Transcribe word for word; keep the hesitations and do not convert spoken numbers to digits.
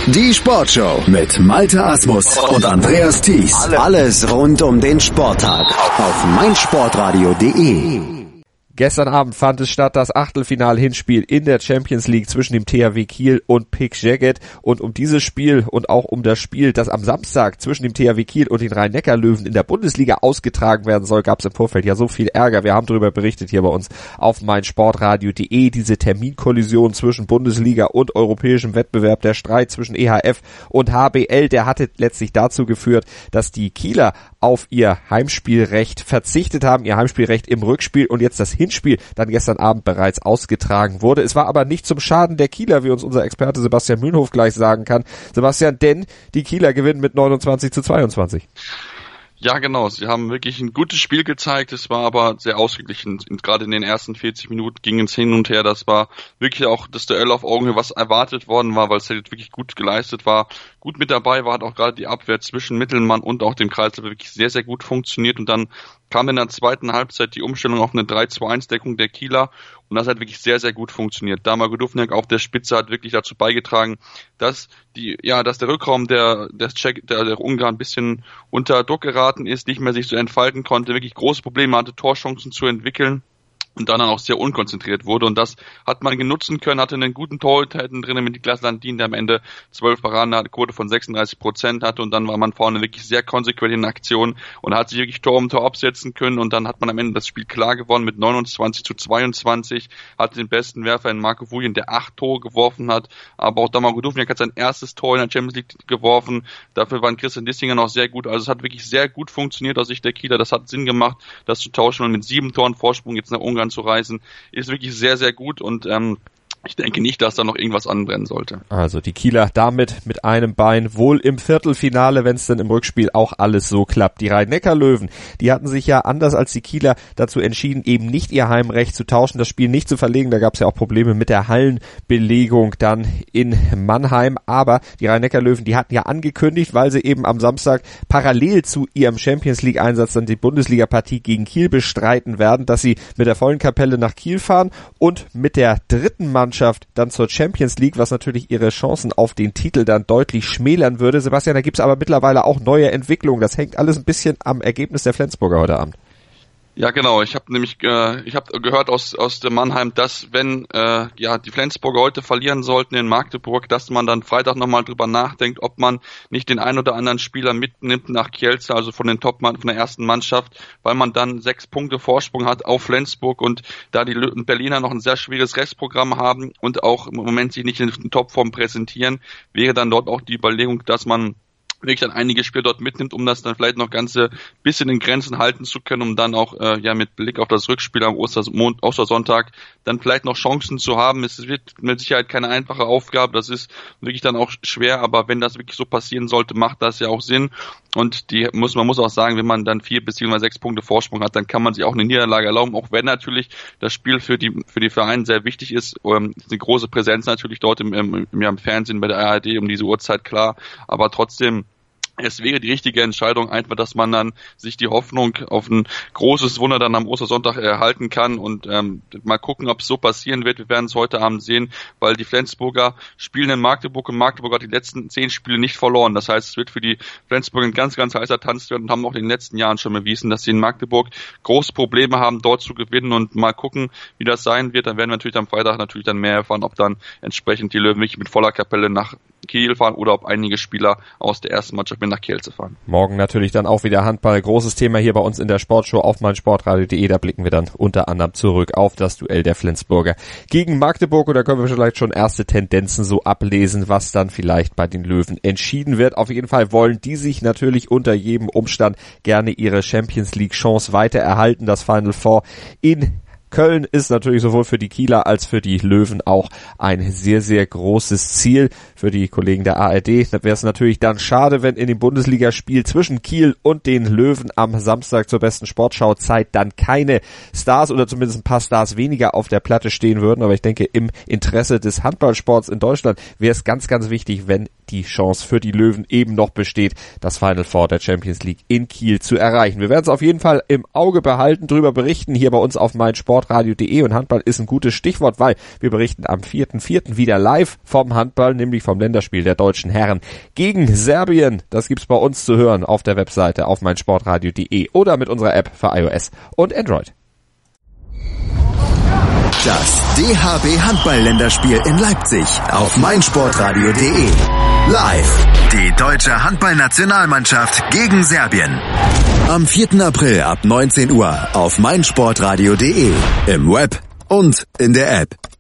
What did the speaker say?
Die Sportshow mit Malte Asmus und Andreas Thies. Alles rund um den Sporttag auf meinsportradio punkt de. Gestern Abend fand es statt, das Achtelfinal-Hinspiel in der Champions League zwischen dem T H W Kiel und Pick Szeged. Und um dieses Spiel und auch um das Spiel, das am Samstag zwischen dem T H W Kiel und den Rhein-Neckar-Löwen in der Bundesliga ausgetragen werden soll, gab es im Vorfeld ja so viel Ärger. Wir haben darüber berichtet hier bei uns auf meinsportradio punkt de. Diese Terminkollision zwischen Bundesliga und europäischem Wettbewerb, der Streit zwischen E H F und H B L, der hatte letztlich dazu geführt, dass die Kieler auf ihr Heimspielrecht verzichtet haben, ihr Heimspielrecht im Rückspiel, und jetzt das Hinspiel dann gestern Abend bereits ausgetragen wurde. Es war aber nicht zum Schaden der Kieler, wie uns unser Experte Sebastian Mühlenhof gleich sagen kann. Sebastian, denn die Kieler gewinnen mit neunundzwanzig zu zweiundzwanzig. Ja, genau. Sie haben wirklich ein gutes Spiel gezeigt. Es war aber sehr ausgeglichen. Gerade in den ersten vierzig Minuten ging es hin und her. Das war wirklich auch das Duell auf Augenhöhe, was erwartet worden war, weil es halt wirklich gut geleistet war. Gut mit dabei war, hat auch gerade die Abwehr zwischen Mittelmann und auch dem Kreisel wirklich sehr, sehr gut funktioniert. Und dann kam in der zweiten Halbzeit die Umstellung auf eine drei zwei eins Deckung der Kieler. Und das hat wirklich sehr, sehr gut funktioniert. Damir Duvnjak auf der Spitze hat wirklich dazu beigetragen, dass die, ja, dass der Rückraum der, der, Czech, der, der Ungarn ein bisschen unter Druck geraten ist, nicht mehr sich so entfalten konnte, wirklich große Probleme hatte, Torchancen zu entwickeln. Und dann auch sehr unkonzentriert wurde. Und das hat man genutzen können, hatte einen guten Torhüter drin mit Niklas Landin, der am Ende zwölf Paraden hatte, Quote von sechsunddreißig Prozent hatte. Und dann war man vorne wirklich sehr konsequent in Aktion und hat sich wirklich Tor um Tor absetzen können. Und dann hat man am Ende das Spiel klar gewonnen mit neunundzwanzig zu zweiundzwanzig. Hatte den besten Werfer in Marco Vujen, der acht Tore geworfen hat. Aber auch Damir Duvnjak hat sein erstes Tor in der Champions League geworfen. Dafür waren Christian Dissinger noch sehr gut. Also es hat wirklich sehr gut funktioniert aus Sicht der Kieler. Das hat Sinn gemacht, das zu tauschen und mit sieben Toren Vorsprung jetzt nach Ungarn zu reisen, ist wirklich sehr, sehr gut, und ähm, ich denke nicht, dass da noch irgendwas anbrennen sollte. Also die Kieler damit mit einem Bein wohl im Viertelfinale, wenn es denn im Rückspiel auch alles so klappt. Die Rhein-Neckar-Löwen, die hatten sich ja anders als die Kieler dazu entschieden, eben nicht ihr Heimrecht zu tauschen, das Spiel nicht zu verlegen. Da gab es ja auch Probleme mit der Hallenbelegung dann in Mannheim. Aber die Rhein-Neckar-Löwen, die hatten ja angekündigt, weil sie eben am Samstag parallel zu ihrem Champions-League-Einsatz dann die Bundesliga-Partie gegen Kiel bestreiten werden, dass sie mit der vollen Kapelle nach Kiel fahren und mit der dritten Mannschaft dann zur Champions League, was natürlich ihre Chancen auf den Titel dann deutlich schmälern würde. Sebastian, da gibt's aber mittlerweile auch neue Entwicklungen. Das hängt alles ein bisschen am Ergebnis der Flensburger heute Abend. Ja, genau. Ich habe nämlich äh, ich habe gehört aus aus dem Mannheim, dass wenn äh, ja die Flensburger heute verlieren sollten in Magdeburg, dass man dann Freitag nochmal drüber nachdenkt, ob man nicht den ein oder anderen Spieler mitnimmt nach Kielce, also von den Top von der ersten Mannschaft, weil man dann sechs Punkte Vorsprung hat auf Flensburg, und da die Berliner noch ein sehr schwieriges Restprogramm haben und auch im Moment sich nicht in Topform präsentieren, wäre dann dort auch die Überlegung, dass man wirklich dann einige Spieler dort mitnimmt, um das dann vielleicht noch ganze bisschen in Grenzen halten zu können, um dann auch äh, ja mit Blick auf das Rückspiel am Ostermond, Ostersonntag dann vielleicht noch Chancen zu haben. Es wird mit Sicherheit keine einfache Aufgabe, das ist wirklich dann auch schwer, aber wenn das wirklich so passieren sollte, macht das ja auch Sinn, und die muss man muss auch sagen, wenn man dann vier bis sechs Punkte Vorsprung hat, dann kann man sich auch eine Niederlage erlauben, auch wenn natürlich das Spiel für die für die Vereine sehr wichtig ist. Ähm, ist eine große Präsenz natürlich dort im, im, im, im Fernsehen bei der A R D um diese Uhrzeit, klar, aber trotzdem, es wäre die richtige Entscheidung einfach, dass man dann sich die Hoffnung auf ein großes Wunder dann am Ostersonntag erhalten kann, und ähm, mal gucken, ob es so passieren wird. Wir werden es heute Abend sehen, weil die Flensburger spielen in Magdeburg, und Magdeburg hat die letzten zehn Spiele nicht verloren. Das heißt, es wird für die Flensburger ein ganz, ganz heißer Tanz werden, und haben auch in den letzten Jahren schon bewiesen, dass sie in Magdeburg große Probleme haben, dort zu gewinnen, und mal gucken, wie das sein wird. Dann werden wir natürlich am Freitag natürlich dann mehr erfahren, ob dann entsprechend die Löwen wirklich mit voller Kapelle nach Kiel fahren oder ob einige Spieler aus der ersten Mannschaft mit nach Kielce fahren. Morgen natürlich dann auch wieder Handball. Großes Thema hier bei uns in der Sportshow auf meinsportradio punkt de. Da blicken wir dann unter anderem zurück auf das Duell der Flensburger gegen Magdeburg, und da können wir vielleicht schon erste Tendenzen so ablesen, was dann vielleicht bei den Löwen entschieden wird. Auf jeden Fall wollen die sich natürlich unter jedem Umstand gerne ihre Champions League Chance weiter erhalten. Das Final Four in Köln ist natürlich sowohl für die Kieler als für die Löwen auch ein sehr, sehr großes Ziel. Für die Kollegen der A R D wäre es natürlich dann schade, wenn in dem Bundesligaspiel zwischen Kiel und den Löwen am Samstag zur besten Sportschauzeit dann keine Stars oder zumindest ein paar Stars weniger auf der Platte stehen würden. Aber ich denke, im Interesse des Handballsports in Deutschland wäre es ganz, ganz wichtig, wenn die Chance für die Löwen eben noch besteht, das Final Four der Champions League in Kiel zu erreichen. Wir werden es auf jeden Fall im Auge behalten, drüber berichten hier bei uns auf meinsport meinsportradio punkt de und Handball ist ein gutes Stichwort, weil wir berichten am vierten vierten wieder live vom Handball, nämlich vom Länderspiel der deutschen Herren gegen Serbien. Das gibt's bei uns zu hören auf der Webseite auf meinsportradio punkt de oder mit unserer App für iOS und Android. Das D H B Handball-Länderspiel in Leipzig auf meinsportradio punkt de. Live. Die deutsche Handballnationalmannschaft gegen Serbien. Am vierten April ab neunzehn Uhr auf meinsportradio punkt de. Im Web und in der App.